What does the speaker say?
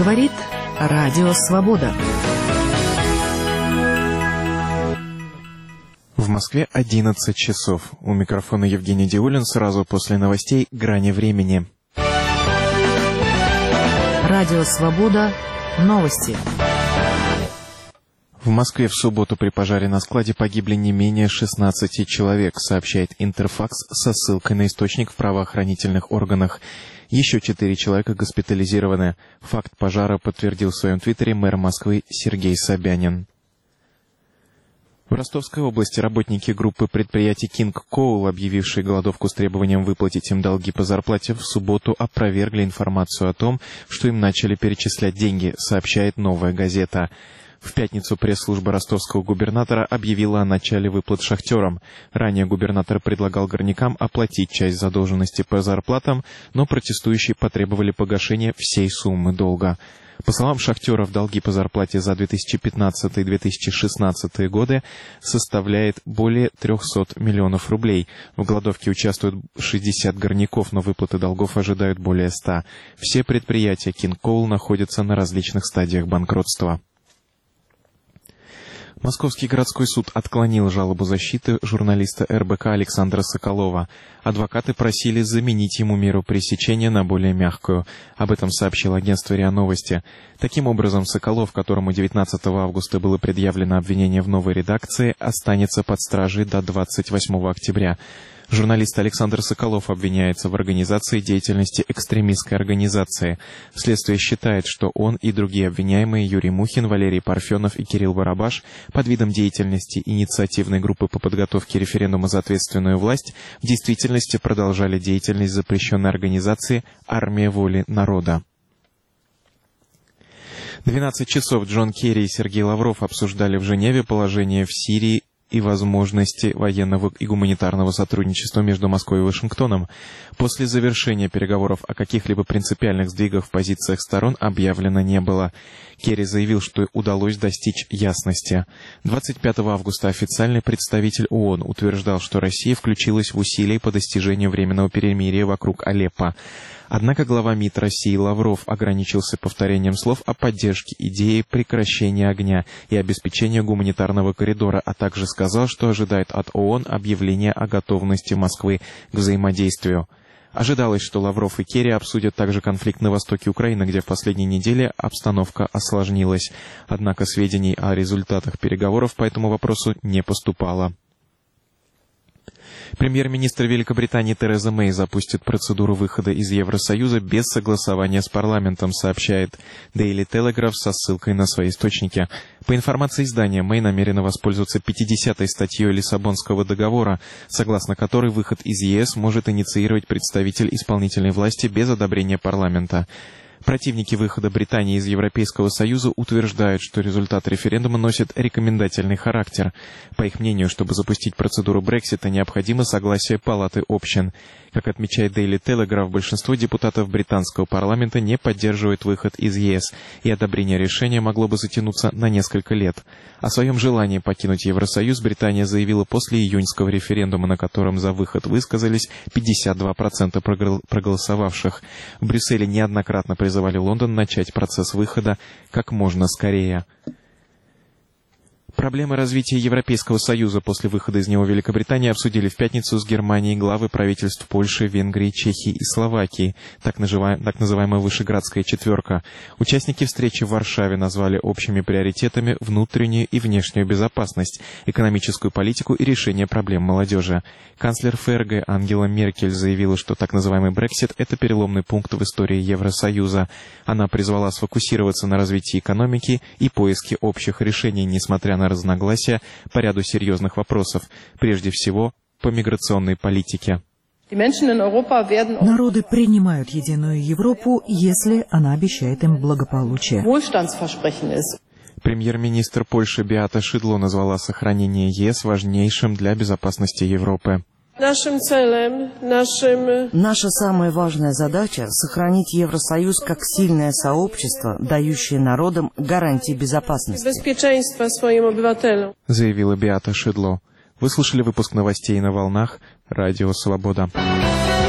Говорит Радио Свобода. В Москве 11 часов. У микрофона Евгений Диулин. Сразу после новостей «Грани времени». Радио Свобода. Новости. В Москве в субботу при пожаре на складе погибли не менее 16 человек, сообщает Интерфакс со ссылкой на источник в правоохранительных органах. Еще 4 человека госпитализированы. Факт пожара подтвердил в своем твиттере мэр Москвы Сергей Собянин. В Ростовской области работники группы предприятий King Coal, объявившие голодовку с требованием выплатить им долги по зарплате, в субботу опровергли информацию о том, что им начали перечислять деньги, сообщает «Новая газета». В пятницу пресс-служба ростовского губернатора объявила о начале выплат шахтерам. Ранее губернатор предлагал горнякам оплатить часть задолженности по зарплатам, но протестующие потребовали погашения всей суммы долга. По словам шахтеров, долги по зарплате за 2015-2016 годы составляет более 300 миллионов рублей. В голодовке участвуют 60 горняков, но выплаты долгов ожидают более 100. Все предприятия King Coal находятся на различных стадиях банкротства. Московский городской суд отклонил жалобу защиты журналиста РБК Александра Соколова. Адвокаты просили заменить ему меру пресечения на более мягкую. Об этом сообщило агентство РИА Новости. Таким образом, Соколов, которому 19 августа было предъявлено обвинение в новой редакции, останется под стражей до 28 октября. Журналист Александр Соколов обвиняется в организации деятельности экстремистской организации. Следствие считает, что он и другие обвиняемые Юрий Мухин, Валерий Парфенов и Кирилл Барабаш под видом деятельности инициативной группы по подготовке референдума за ответственную власть в действительности продолжали деятельность запрещенной организации «Армия воли народа». 12 часов Джон Керри и Сергей Лавров обсуждали в Женеве положение в Сирии и возможности военного и гуманитарного сотрудничества между Москвой и Вашингтоном. После завершения переговоров о каких-либо принципиальных сдвигах в позициях сторон объявлено не было. Керри заявил, что удалось достичь ясности. 25 августа официальный представитель ООН утверждал, что Россия включилась в усилия по достижению временного перемирия вокруг Алеппо. Однако глава МИД России Лавров ограничился повторением слов о поддержке идеи прекращения огня и обеспечения гуманитарного коридора, а также сказал, что ожидает от ООН объявления о готовности Москвы к взаимодействию. Ожидалось, что Лавров и Керри обсудят также конфликт на востоке Украины, где в последние недели обстановка осложнилась. Однако сведений о результатах переговоров по этому вопросу не поступало. Премьер-министр Великобритании Тереза Мэй запустит процедуру выхода из Евросоюза без согласования с парламентом, сообщает Daily Telegraph со ссылкой на свои источники. По информации издания, Мэй намерена воспользоваться 50-й статьей Лиссабонского договора, согласно которой выход из ЕС может инициировать представитель исполнительной власти без одобрения парламента. Противники выхода Британии из Европейского Союза утверждают, что результат референдума носит рекомендательный характер. По их мнению, чтобы запустить процедуру Брексита, необходимо согласие Палаты общин. Как отмечает Daily Telegraph, большинство депутатов британского парламента не поддерживает выход из ЕС, и одобрение решения могло бы затянуться на несколько лет. О своем желании покинуть Евросоюз Британия заявила после июньского референдума, на котором за выход высказались 52% проголосовавших. В Брюсселе неоднократно призывали Лондон начать процесс выхода как можно скорее. Проблемы развития Европейского Союза после выхода из него Великобритании обсудили в пятницу с Германией главы правительств Польши, Венгрии, Чехии и Словакии, так называемая Вышеградская четверка. Участники встречи в Варшаве назвали общими приоритетами внутреннюю и внешнюю безопасность, экономическую политику и решение проблем молодежи. Канцлер ФРГ Ангела Меркель заявила, что так называемый Брексит – это переломный пункт в истории Евросоюза. Она призвала сфокусироваться на развитии экономики и поиске общих решений, несмотря на разногласия по ряду серьезных вопросов, прежде всего по миграционной политике. Народы принимают единую Европу, если она обещает им благополучие. Премьер-министр Польши Беата Шидло назвала сохранение ЕС важнейшим для безопасности Европы. Наша самая важная задача – сохранить Евросоюз как сильное сообщество, дающее народам гарантии безопасности. Заявила Беата Шидло. Вы слушали выпуск новостей на волнах Радио Свобода.